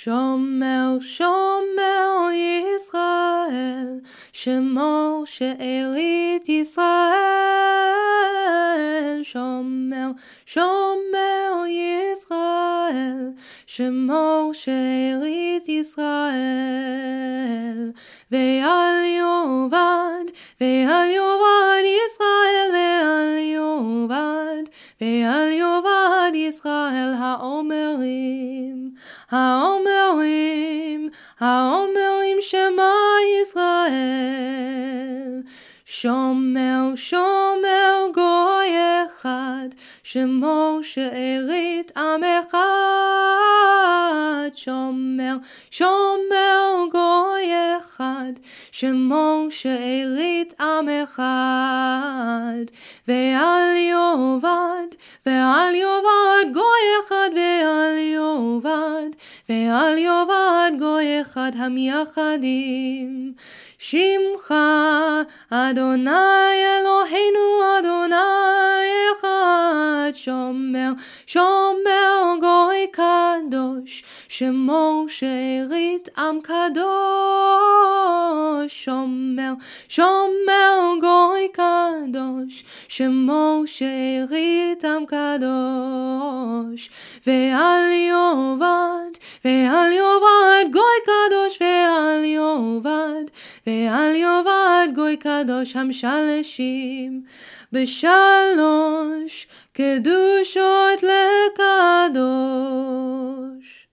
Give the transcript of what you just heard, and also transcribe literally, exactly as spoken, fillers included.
שומר שומר ישראל, שמור שארית ישראל. שומר שומר ישראל, שמור שארית ישראל. ואל יאבד ואל יאבד ישראל, ואל יאבד ואל יאבד ישראל. האומרים האומרים האומרים שמע ישראל. שומר שומר גוי אחד, שמור שארית עם אחד. שומר שומר גוי אחד, שמור שארית עם אחד. ואל יאבד ואל יאבד גוי אחד, ואל יאבד ואל יאבד גוי אחד. המייחדים שמך אדוני אלוהינו אדוני אחד. שומר שומר גוי קדוש, שמור שארית עם קדוש. שומר שומר גוי קדוש, שמור שארית עם קדוש. ואל יאבד ואל יאבד גוי קדוש, ואל יאבד ואל יאבד גוי קדוש. המשלשים בשלוש קדושות לקדוש.